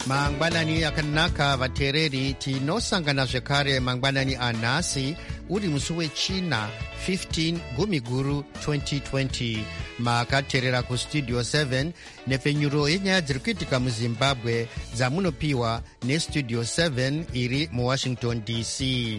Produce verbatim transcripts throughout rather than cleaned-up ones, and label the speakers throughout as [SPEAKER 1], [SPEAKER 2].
[SPEAKER 1] mangwanani akanaka vateereri tinosangana zvekare mangwanani anhasi uri musi wechina fifteen gumiguru twenty twenty makateerera kustudio seven nepfenyuro yenyaya dziri kuitika muzimbabwe dzamunopiwa nestudio seven iri muwashington D C.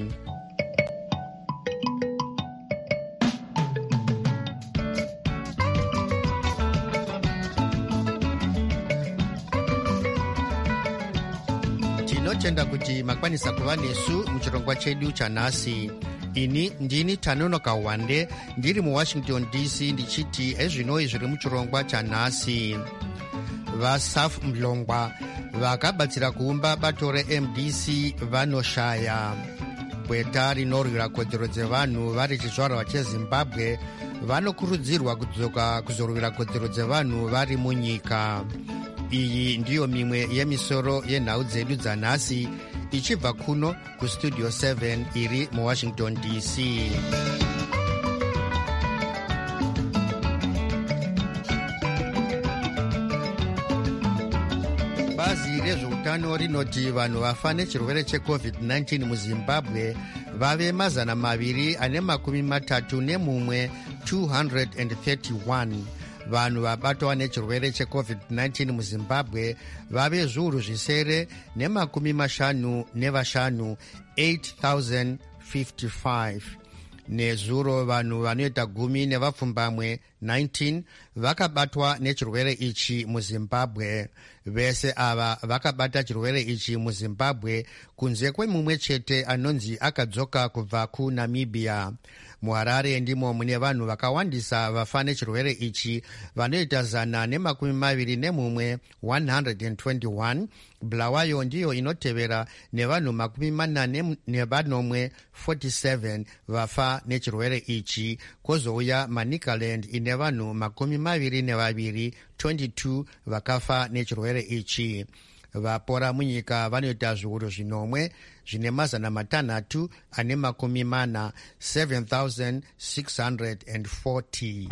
[SPEAKER 1] tinotenda kuti makwanisa kuva nesu muchirongwa chedu chanhasi. ini ndini Tanonoka Wande ndiri muwashington D C ndichiti ezvinoi zviri muchirongwa chanhasi. vasaf mlongwa vakabatsira kuumba bato reM D C vanoshaya. gweta rinorwira kodzero dzevanhu vari chizvarwa chezimbabwe vanokurudzirwa kudzoka kuzorwira kodzero dzevanhu vari munyika. iyi ndiyo mimwe yemisoro yenhau dzedu dzanhasi ichibva kuno kustudio seven iri muwashington D C. bazi rezveutano rinoti vanhu vafa nechirwere checovid nineteen muzimbabwe vave mazana maviri ane makumi matatu nemumwe two hundred thirty-one. vanhu vabatwa nechirwere checovid nineteen muzimbabwe vave zviuru zvisere nemakumi mashanu nevashanu eight thousand fifty-five. nezuro vanhu vanoita gumi nevapfumbamwe nineteen vakabatwa nechirwere ichi muzimbabwe. vese ava vakabata chirwere ichi muzimbabwe kunze kwemumwe chete anonzi akadzoka kubva kunamibia. muharare ndimo mune vanhu vakawandisa vafa nechirwere ichi vanoita zana nemakumi maviri nemumwe one hundred twenty-one. bulawayo ndiyo inotevera nevanhu makumi mana nevanomwe forty-seven vafa nechirwere ichi. kwozouya manicaland ine vanhu makumi maviri nevaviri twenty-two vakafa nechirwere ichi. vapora munyika vanoita zviuru zvinomwe zvine mazana matanhatu ane makumi mana seven thousand six hundred forty.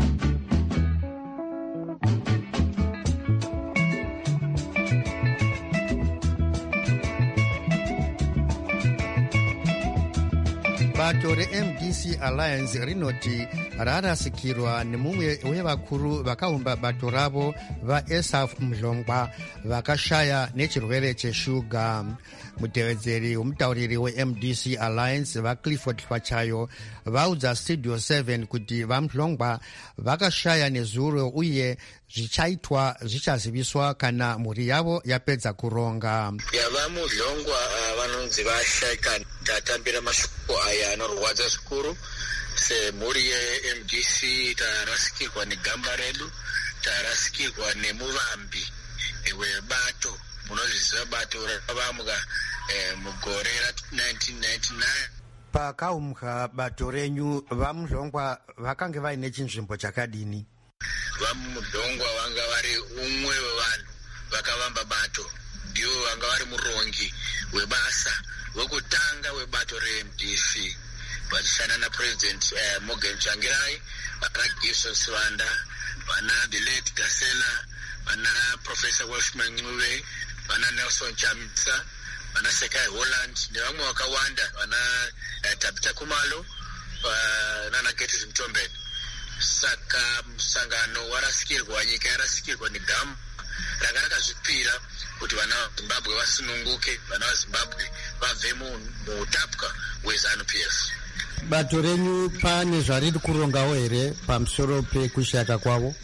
[SPEAKER 1] bato reM D C Alliance rinoti rarasikirwa nemumwe wevakuru vakaumba bato ravo vaesaf mlongwa vakashaya nechirwere cheshuga. mutevedzeri womutauriri weM D C Alliance vaClifford Pachayo vaudza studio seven kuti vamlongwa vakashaya nezuro uye zvichaitwa zvichaziviswa kana mhuri yavo yapedza kuronga.
[SPEAKER 2] yavamudlongwa uh, vanonzi vashayika tatambira mashoko aya anorwadza zvikuru. semhuri yeM D C tarasikirwa negamba redu, tarasikirwa nemuvambi webato. munozviziva bato rakavambwa eh, mugore ra-nineteen ninety-nine.
[SPEAKER 1] pakaumbwa bato renyu vamudlongwa vakange vaine chinzvimbo chakadini?
[SPEAKER 2] vamudlongwa vanga vari umwe wevanhu vakavamba bato, ndivo vanga vari murongi webasa wekutanga webato reM D C vachishanda napresident eh, Morgan Tsvangirai, vana Gibson Sivanda, vana the late Gasela, vana Professor Welshman Ncube, vana Nelson Chamisa, vana Sekai Holland nevamwe vakawanda, vana eh, Tabitha Khumalo uh, nana Gertrude Mtombeni. saka musangano warasikirwa, nyika yarasikirwa negamba ranga rakazvipira kuti vana vazimbabwe vasununguke, vana vazimbabwe vabve muutapwa hweZANU P F.
[SPEAKER 1] bato renyu pane zvariri kurongawo here pamusoro pekushayika kwavo?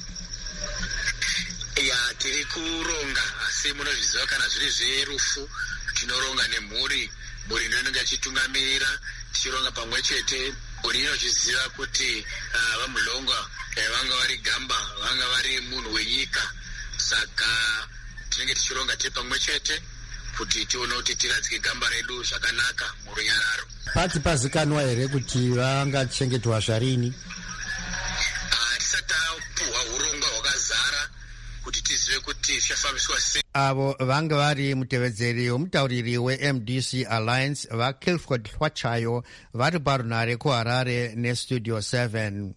[SPEAKER 2] ya tiri kuronga, asi munozviziva kana zviri zverufu tinoronga nemhuri. mhuri inonenge ichitungamirira tichironga pamwe chete. mhuri inozviziva kuti uh, vamudlongwa eh, vanga vari gamba, vanga vari munhu wenyika. saka tinenge tichironga tiri pamwe chete kuti tione kuti tiradzike gamba redu zvakanaka murunyararo.
[SPEAKER 1] pati pazikanwa here kuti vangachengetwa zvarini?
[SPEAKER 2] tisati tapuhwa urongwa hwakazara kuti tizive kuti zvichafambiswa sei.
[SPEAKER 1] avo vanga vari mutevedzeri womutauriri weM D C Alliance vaClifford Pachayo vari parunhare kuharare nestudio seven.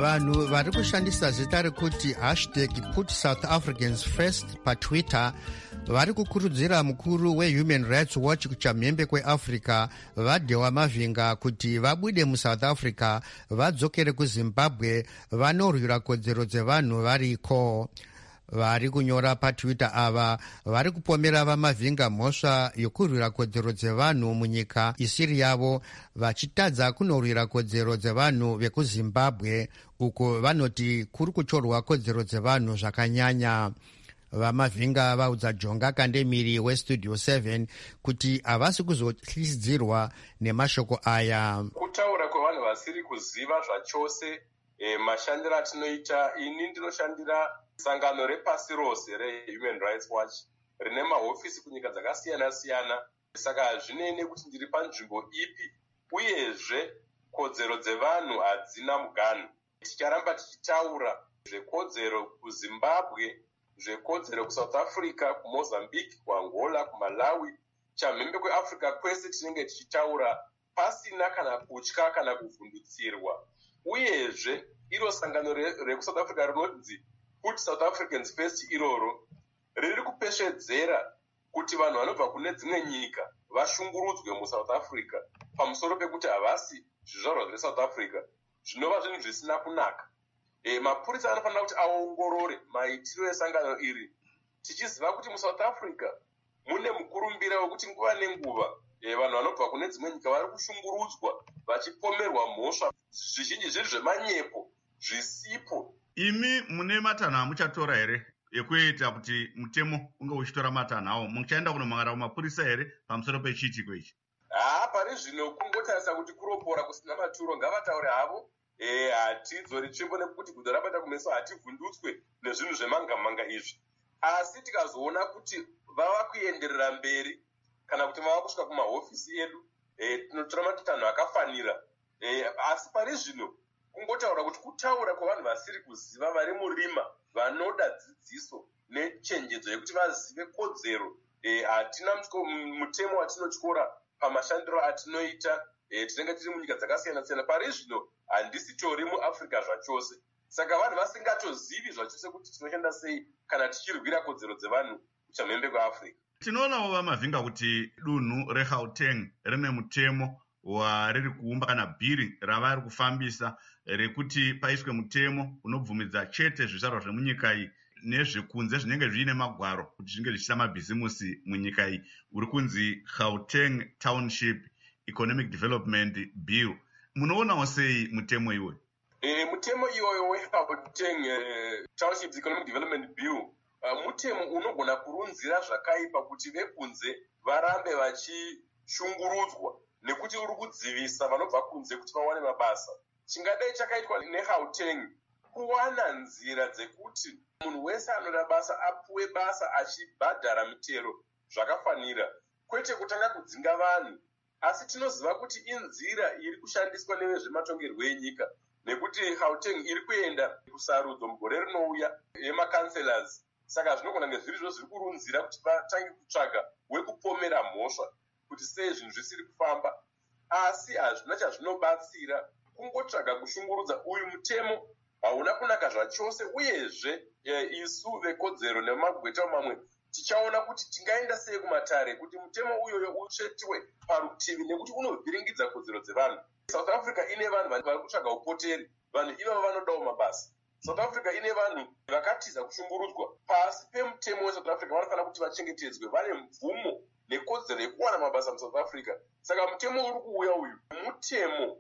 [SPEAKER 1] vanhu vari kushandisa zita rekuti hashtag put south africans first patwitter vari kukurudzira mukuru wehuman rights watch kuchamhembe kweafrica vadhewa mavhinga kuti vabude musouth africa vadzokere kuzimbabwe vanorwira kodzero dzevanhu variko. Vari kunyora patwitter ava vari kupomera vamavhinga mhosva yokurwira kodzero dzevanhu munyika isiri yavo vachitadza kunorwira kodzero dzevanhu vekuzimbabwe uko vanoti kuri kutorwa kodzero dzevanhu zvakanyanya. Vamavhinga vaudza Jonga Kandemiri westudio seven kuti havasi kuzohlisidzirwa nemashoko aya.
[SPEAKER 3] Kutaura kwevanhu vasiri kuziva zvachose e, mashandiro atinoita. Ini ndinoshandira sangano repasi rose rehuman rights watch rine mahofisi kunyika dzakasiyana siyana, saka hazvinei kuti ndiri panzvimbo ipi, uyezve kodzero dzevanhu hadzina muganhu. Ticharamba tichitaura zvekodzero kuzimbabwe, zvekodzero kusouth africa, kumozambique, kuangola, kumalawi, chamhembe kweafrica kwese tinenge tichitaura pasina kana kutya kana kuvhundutsirwa. Uyezve iro sangano rekusouth re africa rinonzi put south africans first iroro riri kupesvedzera kuti vanhu vanobva kune dzimwe nyika vashungurudzwe musouth africa pamusoro pekuti havasi zvizvarwa zvesouth africa, zvinova zvinhu zvisina kunaka. E, mapurisa anofanira kuti aongorore maitiro esangano iri, tichiziva kuti musouth africa mune mukurumbira wekuti nguva nenguva e, vanhu vanobva kune dzimwe nyika vari kushungurudzwa vachipomerwa mhosva, zvizhinji zviri zvemanyepo zvisipo.
[SPEAKER 4] Imi mune matanho amuchatora here ekuita kuti mutemo unge uchitora matanho awo? Muchaenda kunomangara kumapurisa here pamusoro pechiitiko ichi?
[SPEAKER 3] Haa, pari zvino kungotarisa kuti kuropora kusina maturo, ngavataure havo. E, hatidzori tsvimbo nekuti gudo rabata kumeso hativhundutswe nezvinhu zvemanga-manga izvi. Asi tikazoona kuti vava kuenderera mberi kana kuti vava kusvika kumahofisi edu, e, tinotora matanho akafanira. E, asi pari zvino kungotaura kuti kutaura kwavanhu vasiri kuziva vari murima vanoda dzidziso nechenjedzo yekuti vazive kodzero. Hatina e, mutemo watinotyora pamashandiro atinoita. E, tinenge tiri munyika dzakasiyana siyana. Pari zvino handisi tori muafrica zvachose, saka vanhu vasingatozivi zvachose kuti tinoshanda sei kana tichirwira kodzero dzevanhu kuchamhembe kweafrica.
[SPEAKER 4] Tinoonawo vamavhinga kuti dunhu reGauteng rine mutemo wariri kuumba kana bhiri ravari kufambisa rekuti paiswe mutemo unobvumidza chete zvizvarwa zvemunyika iyi nezvekunze zvinenge zviine magwaro kuti zvinge zvichiita mabhizimusi munyika iyi, uri kunzi Gauteng Township Economic Development Bill. Munoonawo sei mutemo iwoyo?
[SPEAKER 3] E, mutemo iwoyo weGauteng uh, Township Economic Development Bill uh, mutemo unogona kurunzira zvakaipa kuti vekunze varambe vachishungurudzwa nekuti uri kudzivisa vanobva kunze kuti vawane mabasa. Chingadai chakaitwa neGauteng kuwana nzira dzekuti munhu wese anoda basa apuwe basa achibhadhara mitero zvakafanira, kwete kutanga kudzinga vanhu. Asi tinoziva kuti inzira iri kushandiswa nevezvematongerwo enyika, nekuti Gauteng iri kuenda kusarudzo mugore rinouya yemakanselas. Saka zvinogona ngezviri zvo zviri kurunzira kuti vatange kutsvaga wekupomera mhosva kuti sei zvinhu zvisiri kufamba. Asi hazvina chazvinobatsira, kungotsvaga kushungurudza. Uyu mutemo hauna kunaka zvachose, uyezve e, isu vekodzero nemagweta mamwe tichaona kuti tingaenda sei kumatare kuti mutemo uyoyo utsvetwe parutivi, nekuti unovhiringidza kodzero dzevanhu. South Africa ine vanhu vari kutsvaga upoteri, vanhu ivavo vanodawo mabasa. South Africa ine vanhu vakatiza kushungurudzwa. Pasi pemutemo weSouth Africa vanofanira kuti vachengetedzwe, vane mvumo nekodzero yekuwana mabasa muSouth Africa. Saka mutemo uri kuuya uyu mutemo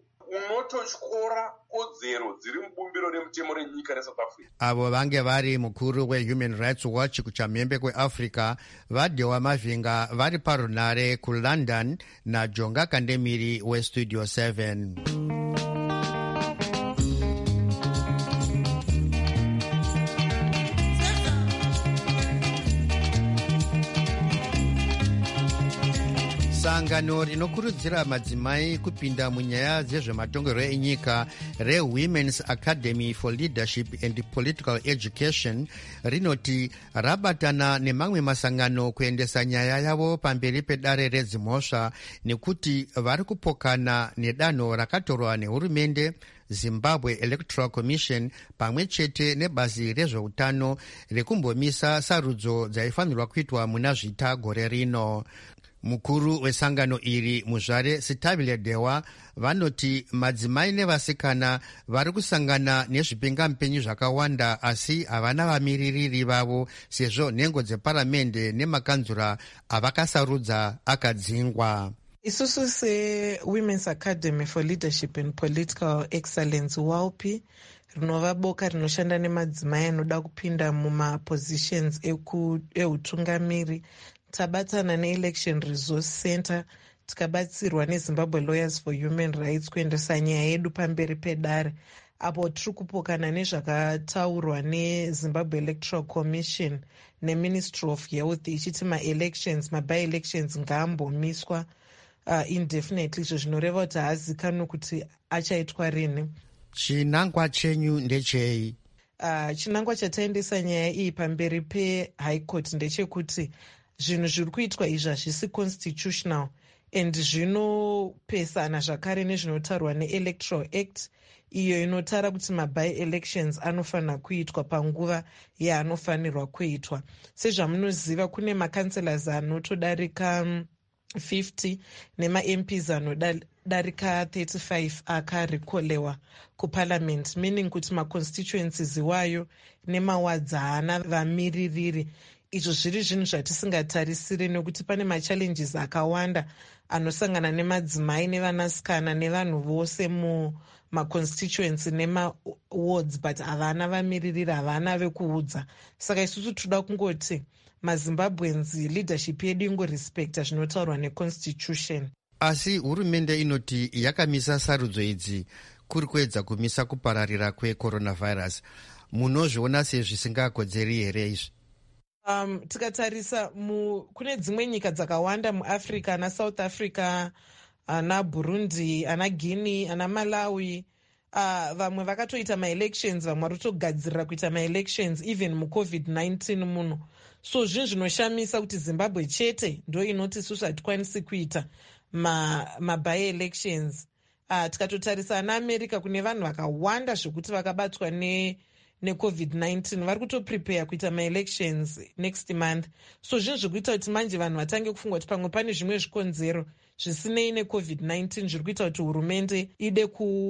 [SPEAKER 3] unototyora kodzero dziri mubumbiro remutemo renyika reSouth Africa.
[SPEAKER 1] Avo vange vari mukuru weHuman Rights Watch kuchamhembe kweAfrica vadhewa mavhinga vari parunare kuLondon naJonga Kandemiri westudio seven. sangano rinokurudzira madzimai kupinda munyaya dzezvematongerwo enyika reWomen's Academy for Leadership and Political Education rinoti rabatana nemamwe masangano kuendesa nyaya yavo pamberi pedare redzimhosva nekuti vari kupokana nedanho rakatorwa nehurumende, Zimbabwe Electoral Commission pamwe chete nebazi rezveutano rekumbomisa sarudzo dzaifanirwa kuitwa muna zvita gore rino. Mukuru wesangano iri Muzvare Sitabile Dewa vanoti madzimai nevasikana vari kusangana nezvipingamupinyi zvakawanda asi havana vamiririri vavo sezvo nhengo dzeparamende nemakanzura avakasarudza akadzingwa.
[SPEAKER 5] Isusu seWomen's Academy for Leadership and Political Excellence W A L P rinova boka rinoshanda nemadzimai anoda kupinda mumapositions eutungamiri. Tabatana neElection Resource Center tikabatsirwa neZimbabwe Lawyers for Human Rights kuendesa nyaya yedu pamberi pedare apo tiri kupokana nezvakataurwa neZimbabwe Electoral Commission neMinistry of Health ichiti ma-elections maby-elections ngaambomiswa uh, indefinitely, izvo zvinoreva kuti haazikanwi kuti achaitwa rini.
[SPEAKER 1] Chinangwa chenyu ndechei?
[SPEAKER 5] Uh, chinangwa chataendesa nyaya iyi pamberi peHigh Court ndechekuti zvinhu zviri kuitwa izvi hazvisi constitutional and zvinopesana zvakare nezvinotaurwa neElectoral Act iyo inotara kuti maby-elections anofanira kuitwa panguva yaanofanirwa kuitwa. Sezvamunoziva kune makanselas anotodarika fifty nema-M Ps anodarika thirty-five akarikolewa kuparliament, meaning kuti maconstituencies iwayo nemawards haana vamiririri. Izvo zviri zvinhu zvatisingatarisiri nekuti pane machallenges akawanda anosangana nemadzimai nevanasikana nevanhu vose mumaconstituency nemawards but havana vamiririri, havana vekuudza. Saka isusu toda kungoti maZimbabweans leadership yedu ingorespecta zvinotaurwa neconstitution.
[SPEAKER 1] Asi hurumende inoti yakamisa sarudzo idzi kuri kuedza kumisa kupararira kwecoronavirus. Munozviona sezvisingakodzeri here izvi?
[SPEAKER 5] Um, tikatarisa mu, kune dzimwe nyika dzakawanda muAfrica, ana South Africa, ana Burundi, ana Guinea, ana Malawi, uh, vamwe vakatoita ma-elections, vamwe varotogadzirira kuita ma-elections even mucovid nineteen muno. So zvinhu zvinoshamisa kuti Zimbabwe chete ndo inoti isusu hatikwanisi kuita maby-elections. Uh, tikatotarisa ana America kune vanhu vakawanda zvekuti vakabatwa ne necovid nineteen vari kutoprepare kuita ma-elections next month. So zvinhu zvikuita kuti manje vanhu vatange kufunga kuti pamwe pane zvimwe zvikonzero zvisinei necovid nineteen zviri kuita kuti hurumende ide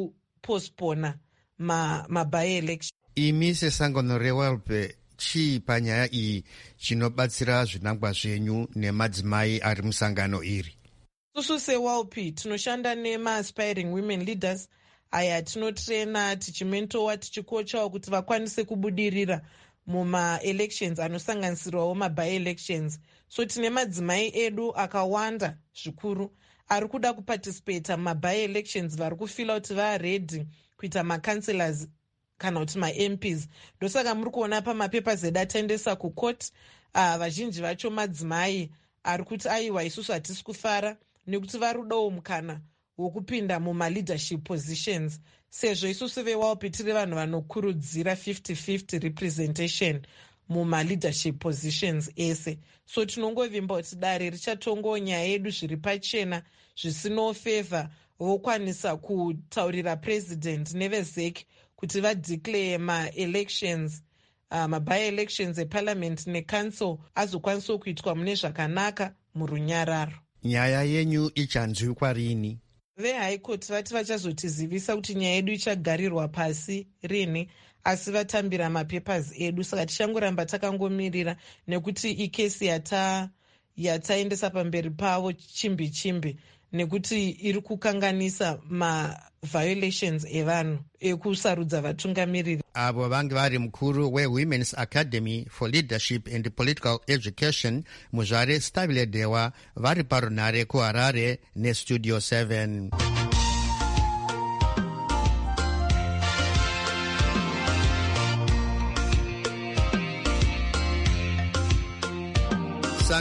[SPEAKER 5] kupostpona maby-election.
[SPEAKER 1] Imi sesangano reW A L P chii panyaya iyi chinobatsira zvinangwa zvenyu nemadzimai ari musangano iri?
[SPEAKER 5] Susu seW A L P tinoshanda nema-aspiring women leaders aya tinotrena tichimentowa tichikochawo kuti vakwanise kubudirira muma-elections anosanganisirwawo maby-elections. So tine madzimai edu akawanda zvikuru ari kuda kuparticipata mumaby-elections, vari kufila kuti varedhi kuita makanselas kana kuti ma-M Ps. Ndosaka muri kuona pamapepers edu ataendesa kucourt, uh, vazhinji vacho madzimai ari kuti aiwa isusu hatisi kufara nekuti vari kudawo mukana wokupinda muma-leadership positions, sezvo isusu veW A L P tiri vanhu vanokurudzira fifty fifty representation muma-leadership positions ese. So tinongovimba kuti dare richatongowo nyaya yedu zviri pachena zvisinofevha vokwanisa kutaurira president nevezek kuti vadeclare ma-elections uh, maby-elections eparliament necouncil azokwanisawo kuitwa mune zvakanaka murunyararo.
[SPEAKER 1] Nyaya yenyu ichanzwikwa rini?
[SPEAKER 5] VeHigh Court vati vachazotizivisa kuti nyaya yedu ichagarirwa pasi rini, asi vatambira mapepers edu, saka tichangoramba takangomirira nekuti ikesi yata yataendesa pamberi pavo chimbi chimbi nekuti iri kukanganisa ma-violations evanhu ekusarudza vatungamiriri.
[SPEAKER 1] Avo vange vari mukuru weWomen's Academy for Leadership and Political Education Muzvare Sitabile Dewa vari parunhare kuHarare neStudio seven.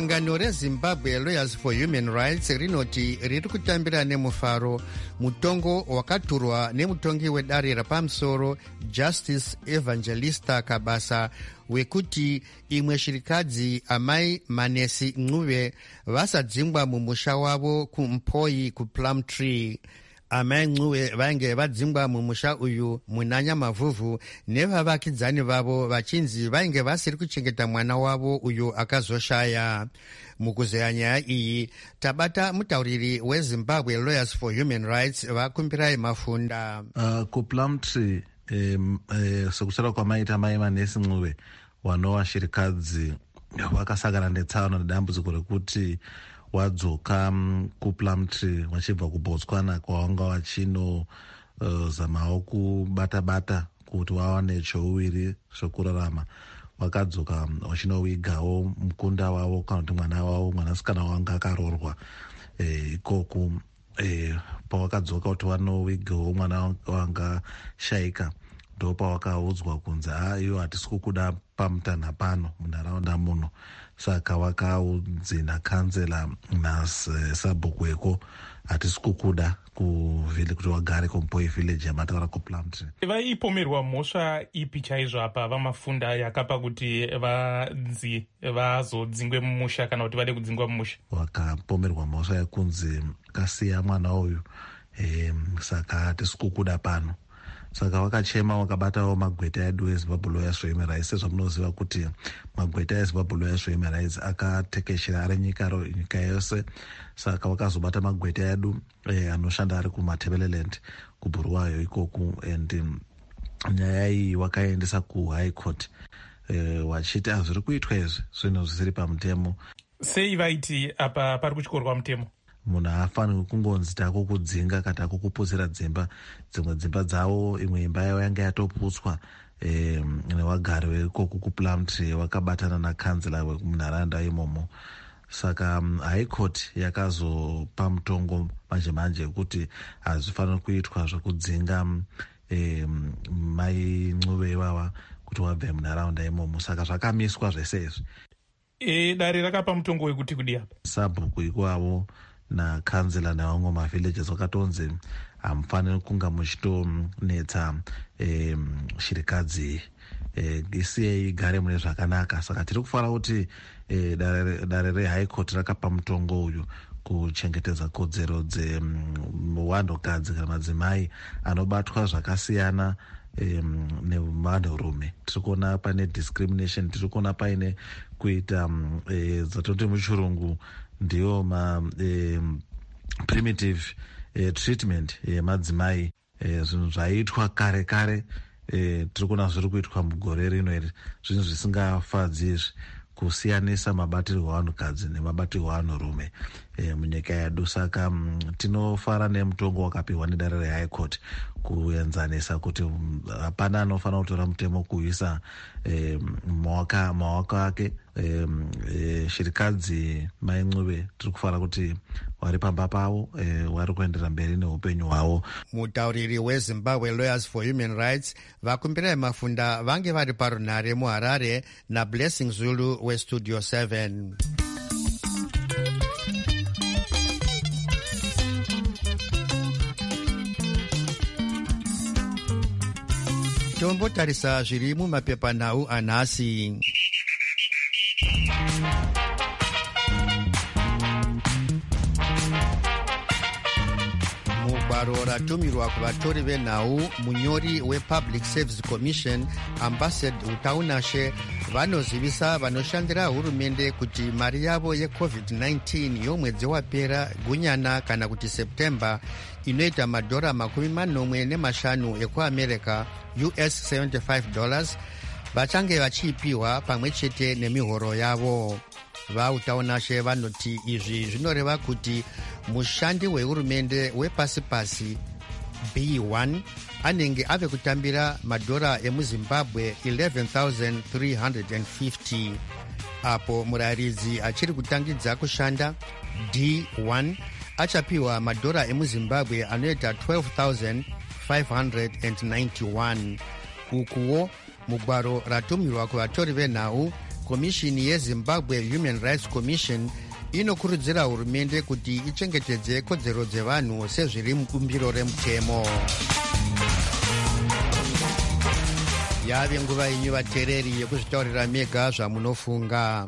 [SPEAKER 1] sangano rezimbabwe lawyers for human rights rinoti riri kutambira nemufaro mutongo wakaturwa nemutongi wedare rapamusoro Justice Evangelista Kabasa wekuti imwe shirikadzi amai Manesi Ncube vasadzingwa mumusha wavo kuMpoi kuPlumtree. Amai Ncube vainge vadzingwa mumusha uyu munanya mavhuvhu nevavakidzani vavo vachinzi vainge vasiri kuchengeta mwana wavo uyu akazoshaya. Mukuzeya nyaya iyi tabata mutauriri weZimbabwe Lawyers for Human Rights vakumbirai mafunda.
[SPEAKER 6] Uh, kuPlumtree um, uh, sekushara kwamaita mai Manesi Ncube wanova shirikadzi vakasangana netsaona nedambudziko rekuti wadzoka um, kuPlumtree vachibva kuBotswana kwavanga vachinozamawo uh, kubata-bata kuti vawane chouviri zvekurarama. Vakadzoka vachinovigawo um, mukunda wavo kana kuti mwana wavo mwanasikana wanga akarorwa e, ikoku e, pavakadzoka kuti vanovigawo mwana wanga shaika ndo pavakaudzwa kunzi ha iyo hatisi kukuda pamutanha pano munharaunda muno. Saka vakaudzinha kanzela nasabhukweko hatisi kukuda kuvhili kuti vagare kuMpoi village yamataura kuPlumtree.
[SPEAKER 7] Vaipomerwa mhosva ipi chaizvo apa vamafunda yakapa kuti vanzi vazodzingwe mumusha kana kuti vade kudzingwa mumusha?
[SPEAKER 6] Vakapomerwa mhosva yekunzi kasiya mwana uyu e, saka hatisi kukuda pano. Saka vakachema vakabatawo magweta edu eZimbabwe Lawyers for Human Rights. Sezvamunoziva kuti magweta eZimbabwe Lawyers for Human Rights akatekeshera ari nyika nyika yose. Saka vakazobata magweta edu eh, anoshanda ari kuMatabeleland kuBulawayo ikoku, and nyaya iyi vakaendesa kuHigh Court eh, vachiti hazviri kuitwa izvi zvinhu zvisiri pamutemo.
[SPEAKER 7] Sei vaiti apa pari kuchorwa mutemo?
[SPEAKER 6] Munhu haafanirwi kungonzi tako kudzinga kana tako kuputsira dzimba. Dzimwe dzimba dzavo imwe imba yavo yanga yatoputswa e, nevagari veikoku kuPlumtree vakabatana nakanzela wemunharaunda imomo. Saka um, High Court yakazopa mutongo manje manje kuti hazvifaniri kuitwa zvekudzinga e, mai Ncube ivava kuti vabve munharaunda imomo. Saka zvakamiswa zvese izvi.
[SPEAKER 7] E, dare rakapa mutongo wekuti kudi apa?
[SPEAKER 6] Sabhuku ikwavo nakanzela nevamwe mavillages vakatonzi hamufaniri kunga muchitonetsa e, shirikadzi e, isiyei igare mune zvakanaka. Saka tiri kufanira kuti e, dare, dare reHigh Court rakapa mutongo uyu kuchengetedza kodzero dzevanhukadzi kana madzimai anobatwa zvakasiyana um, nevanhurume. Tiri kuona pane discrimination, tiri kuona paine kuita um, e, dzatoti muchirungu ndiyo ma e, primitive e, treatment yemadzimai e, zvinhu zvaiitwa kare kare e, tiri kuona zviri kuitwa mugore rino iri, zvinhu zvisingafadzi izvi, kusiyanisa mabatirwo avanhukadzi nemabatirwo avanhurume e, munyika yedu. Saka um, tinofara nemutongo wakapiwa nedare reHigh Court kuenzanisa kuti hapana um, anofanira kutora mutemo kuisa e, maoko ake e, e, shirikadzi mai Ncube tiri kufara kuti vari pamba pavo e, vari kuendera mberi neupenyu hwavo.
[SPEAKER 1] Mutauriri weZimbabwe Lawyers for Human Rights vakumbirai mafunda vange vari parunhare muHarare naBlessing Zulu weStudio seven. Tombotarisa zviri mumapepanhau anhasi. Mugwaro ratumirwa kuvatori venhau, munyori wePublic Service Commission Ambassador Utaunashe vanozivisa vanoshandira hurumende kuti mari yavo yeCovid nineteen yomwedzi wapera gunyana kana kuti September inoita madhora makumi manomwe nemashanu ekuAmerica U S seventy-five dollars vachange vachiipiwa pamwe chete nemihoro yavo. Vautaunashe vanoti izvi zvinoreva kuti mushandi wehurumende wepasi pasi B one anenge ave kutambira madhora emuZimbabwe eleven thousand three hundred fifty. Apo murayiridzi achiri kutangidza kushanda D one achapiwa madhora emuZimbabwe anoita twelve thousand five hundred ninety-one. Ukuwo mugwaro ratumirwa kuvatori venhau komishini yezimbabwe human rights commission inokurudzira hurumende kuti ichengetedze kodzero dzevanhu sezviri mubumbiro remutemo. Yave nguva yenyu vateereri yekuzvitaurira mega zvamunofunga.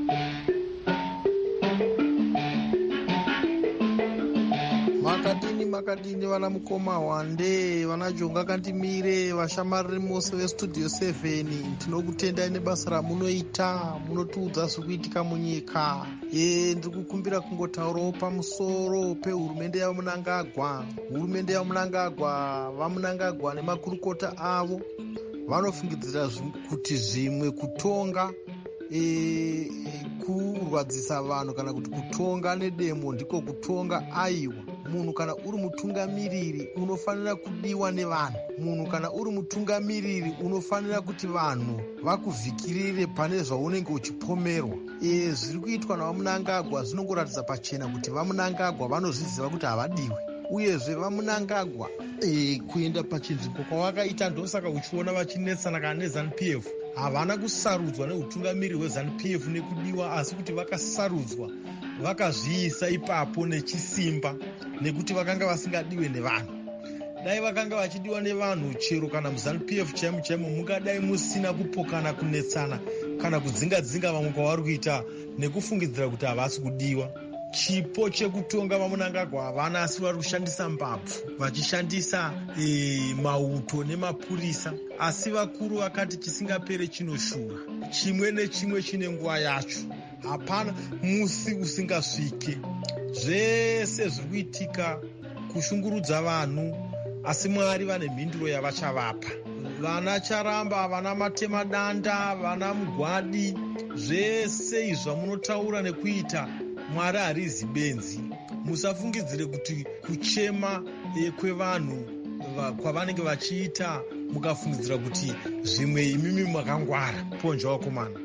[SPEAKER 8] Makadini makadini vana mukoma wande vana jonga kandimire vashamariri mose vestudio seven tinokutendai nebasa ramunoita munotiudza zvikuitika munyika. E, ndiri kukumbira kungotaurawo pamusoro pehurumende yamunangagwa. Hurumende yamunangagwa vamunangagwa nemakurukota avo vanofungidzira kuti zvimwe kutonga e, kurwadzisa vanhu kana kuti kutonga nedemo ndiko kutonga. Aiwa, munhu kana uri mutungamiriri unofanira kudiwa nevanhu. Munhu kana uri mutungamiriri unofanira kuti vanhu vakuvhikirire pane zvaunenge uchipomerwa. E, zviri kuitwa navamunangagwa zvinongoratidza pachena kuti vamunangagwa vanozviziva kuti havadiwe, uyezve vamunangagwa e, kuenda pachinzvimbo kwavakaita ndosaka uchiona vachinetsana kana nezanu P F havana kusarudzwa neutungamiriri hwezanu P F nekudiwa, asi kuti vakasarudzwa vakazviisa ipapo nechisimba nekuti vakanga vasingadiwe nevanhu. Dai vakanga vachidiwa nevanhu chero kana muzanu P F chaimo chaimo mungadai musina kupokana kunetsana kana kudzinga dzinga vamwe kwavari kuita nekufungidzira kuti havasi kudiwa. Chipo chekutonga vamunangagwa havana, asi vari kushandisa mbabvu vachishandisa e, mauto nemapurisa. Asi vakuru vakati chisingapere chinoshuva, chimwe nechimwe chine nguva yacho, hapana musi usingasvike. Zvese zviri kuitika kushungurudza vanhu, asi Mwari vane mhinduro yavachavapa. Vana charamba, vana matemadanda, vana mugwadi, zvese izvi zvamunotaura nekuita Mwari harizi benzi. Musafungidzire kuti kuchema e, kwevanhu kwavanenge vachiita mukafungidzira kuti zvimwe imimi makangwara. Ponja wakomana.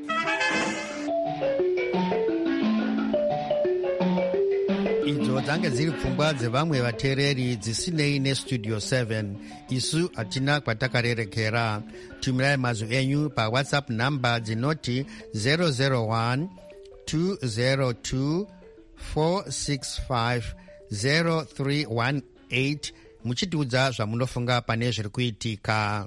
[SPEAKER 1] Idzo dzange dziri pfungwa dzevamwe vateereri dzisinei nestudio seven. Isu hatina kwatakarerekera. Tumirai mazwi enyu pawhatsapp namba dzinoti zero zero one two zero two four six five zero three one eight muchitiudza zvamunofunga pane zviri kuitika.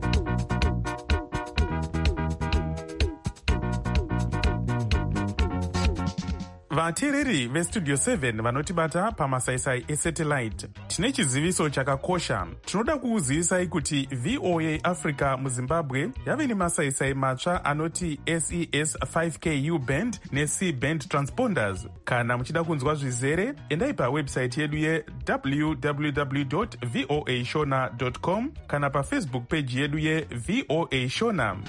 [SPEAKER 7] vateereri vestudio seven vanotibata pamasaisai esatellite, tine chiziviso chakakosha. Tinoda kuuzivisai kuti V O A Africa muZimbabwe yave nemasaisai matsva anoti S E S five K U band neC band transponders. Kana muchida kunzwa zvizere, endai pawebsite yedu ye w w w dot voa shona dot com kana pafacebook page yedu ye V O A Shona.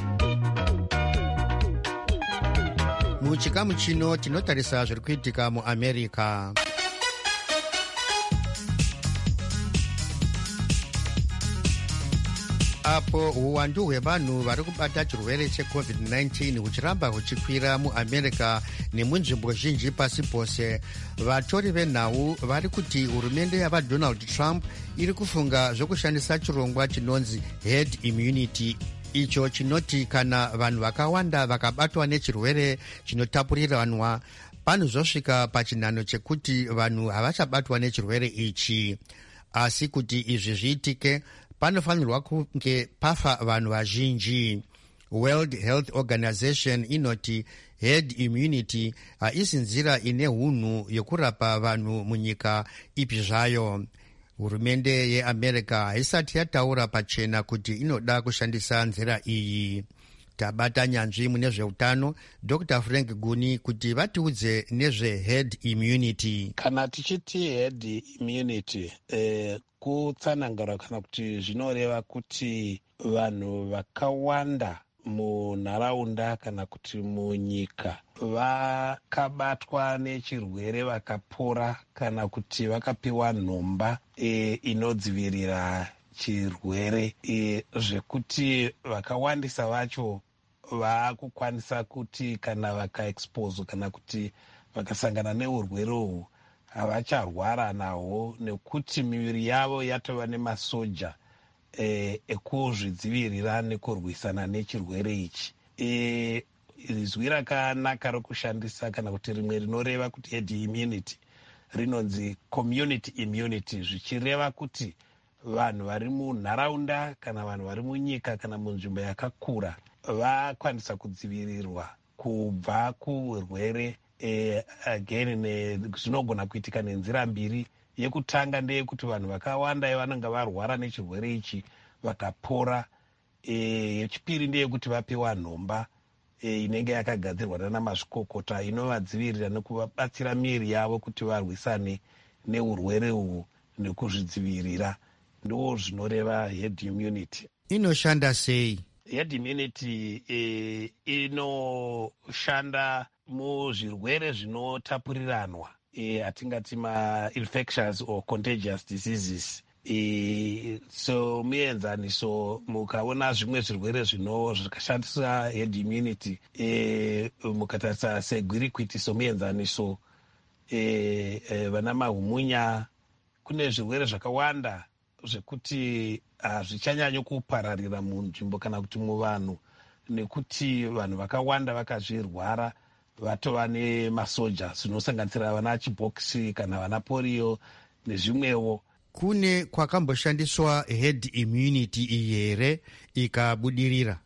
[SPEAKER 1] Muchikamu chino tinotarisa zviri kuitika muAmerica. Apo uwandu hwevanhu vari kubata chirwere checovid nineteen huchiramba huchikwira muAmerica nemunzvimbo zhinji pasi pose, vatori venhau vari kuti hurumende yavaDonald Trump iri kufunga zvokushandisa chirongwa chinonzi herd immunity, icho chinoti kana vanhu vakawanda vakabatwa nechirwere chinotapuriranwa panozosvika pachinhano chekuti vanhu havachabatwa nechirwere ichi. Asi kuti izvi zviitike panofanirwa kunge pafa vanhu vazhinji. World Health Organization inoti herd immunity haisi nzira ine hunhu yekurapa vanhu munyika ipi zvayo. Hurumende yeAmerica haisati yataura pachena kuti inoda kushandisa nzira iyi. Tabata nyanzvi mune zveutano Doctor Frank Guni kuti vatiudze nezveherd immunity.
[SPEAKER 9] Kana tichiti herd immunity eh, kutsanangura kana kuti zvinoreva kuti vanhu vakawanda munharaunda kana kuti munyika vakabatwa nechirwere vakapora kana kuti vakapiwa nhomba e, inodzivirira chirwere e, zvekuti vakawandisa vacho vakukwanisa kuti kana vakaexpose kana kuti vakasangana neurwere uhwu havacharwara nahwo nekuti miviri yavo yatova nemasoja e, ekuzvidzivirira nekurwisana nechirwere ichi. E, zwi rakanaka rokushandisa kana kuti rimwe rinoreva kuti herd immunity rinonzi community immunity, zvichireva kuti vanhu vari munharaunda kana vanhu vari munyika kana munzvimbo yakakura vakwanisa kudzivirirwa kubva kuurwere. E, again zvinogona kuitika nenzira mbiri. Yekutanga ndeyekuti vanhu vakawanda vanenge varwara nechirwere ichi vakapora. E, yechipiri ndeyekuti vapiwa nhomba e, inenge yakagadzirwa nana mazvikokota inovadzivirira nekuvabatsira miviri yavo kuti varwisane neurwere uhwu nekuzvidzivirira. Ndo zvinoreva herd immunity.
[SPEAKER 1] Inoshanda sei?
[SPEAKER 9] Herd immunity e, inoshanda muzvirwere zvinotapuriranwa e, atingati ma-infectious or contagious diseases. E, so muenzaniso mukaona zvimwe zvirwere zvino zvakashandisa herd immunity e, mukatarisa segwirikwiti somuenzaniso e, e, vana mahumunya, kune zvirwere zvakawanda zvekuti hazvichanyanyo kupararira munzvimbo kana kuti muvanhu nekuti vanhu vakawanda vakazvirwara vatova nemasoja zvinosanganisira vana chibhokisi kana vana polio nezvimwewo.
[SPEAKER 1] Kune kwakamboshandiswa herd immunity iyi here ikabudirira?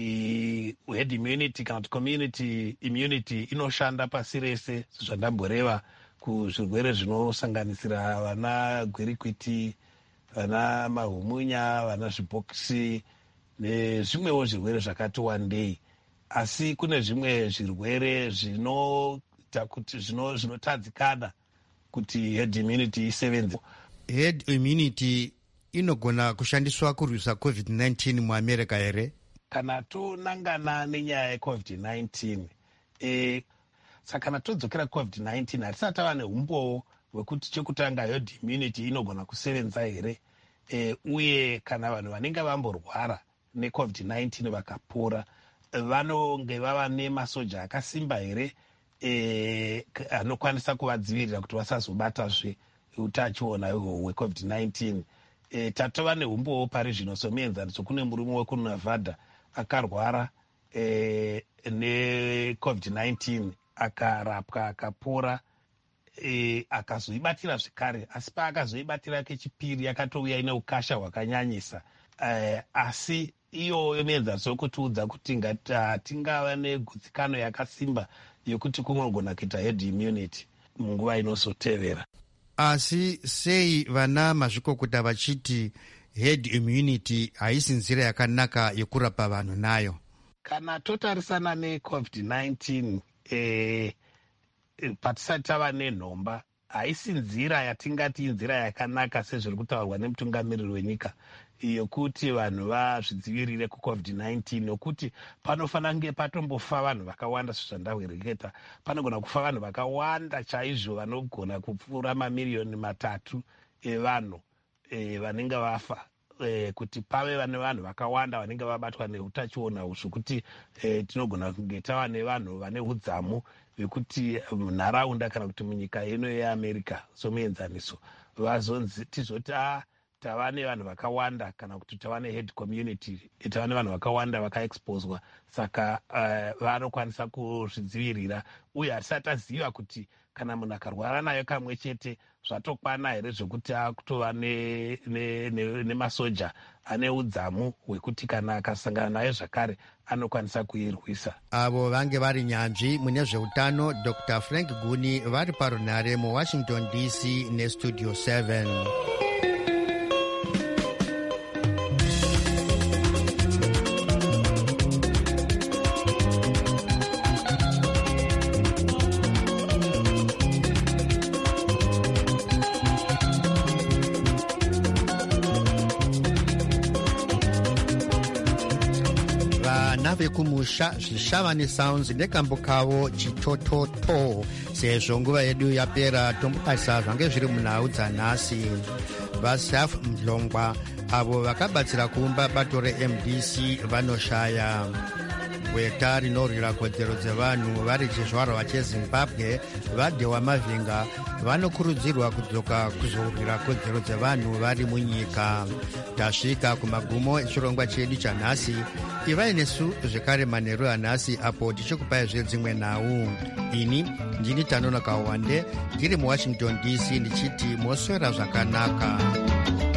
[SPEAKER 9] I, herd immunity kana kuti community immunity inoshanda pasi rese zvandamboreva kuzvirwere zvinosanganisira vana gwirikwiti, vana mahumunya, vana zvibhokisi nezvimwewo zvirwere zvakati wandei. Asi kune zvimwe zvirwere zvinoita kuti zvinotadzikana kuti herd immunity isevenze.
[SPEAKER 1] Herd immunity inogona kushandiswa kurwisa covid nineteen muAmerica here?
[SPEAKER 9] Kana tonangana nenyaya yecovid nineteen e, saka kana todzokera covid nineteen hatisati tava neumbowo hwekuti chekutanga herd immunity inogona kusevenza here. E, uye kana vanhu vanenge vamborwara necovid nineteen vakapora vanonge vava nemasoja akasimba here e, anokwanisa kuvadzivirira kuti vasazobatazve utachiona hwecovid nineteen. E, tatova neumbowo pari zvino somuenzaniso kune murume wekunevhadha akarwara e, necovid nineteen akarapwa akapora e, akazoibatira zvikare, asi paakazoibatira kechipiri yakatouya ine ukasha hwakanyanyisa. E, asi iyoyo muenzaniso wekutiudza kuti tingava negutsikano yakasimba yokuti kunogona kuita herd immunity munguva inosotevera.
[SPEAKER 1] Asi sei vana mazvikokota vachiti herd immunity haisi nzira yakanaka yekurapa vanhu nayo?
[SPEAKER 9] Kana totarisana necovid nineteen e, patisati tava nenhomba haisi nzira yatingati nzira yakanaka sezviri kutaurwa nemutungamiriri wenyika yokuti vanhu vazvidzivirire kucovid nineteen, nokuti panofanira kunge patombofa vanhu vakawanda sezvandahwereketa. Panogona kufa vanhu vakawanda chaizvo vanogona kupfuura mamiriyoni matatu evanhu e, vanenge vafa e, kuti pave vane vanhu vakawanda vanenge vabatwa neutachiona zvokuti e, tinogona kunge tava nevanhu vane udzamu vekuti munharaunda kana kuti munyika ino yeAmerica somuenzaniso vazonzi tizoti a tava nevanhu vakawanda kana kuti tava neherd community, tava nevanhu vakawanda vakaexposwa, saka uh, vanokwanisa kuzvidzivirira. Uye hatisati taziva kuti kana munhu akarwara nayo kamwe chete zvatokwana here zvokuti akutova nemasoja ane udzamu hwekuti kana akasangana nayo zvakare anokwanisa kuirwisa.
[SPEAKER 1] Avo vange vari nyanzvi mune zveutano Doctor Frank Guni vari parunhare muWashington D C nestudio seven. Vekumusha Zvishawani Sounds nekambo kavo chitototo. Sezvo nguva yedu yapera tombotarisa zvange zviri munhau dzanhasi. vaSaf Mdlongwa avo vakabatsira kuumba bato reM D C vanoshaya. gweta rinorwira kodzero dzevanhu vari chizvarwa chezimbabwe vadhewa mavhinga vanokurudzirwa kudzoka kuzorwira kodzero dzevanhu vari munyika. Tasvika kumagumo echirongwa chedu chanhasi. Ivai nesu zvekare manheru anhasi apo tichikupai zvedzimwe nhau. Ini ndini Tanonoka Wande ndiri muwashington D C ndichiti moswera zvakanaka.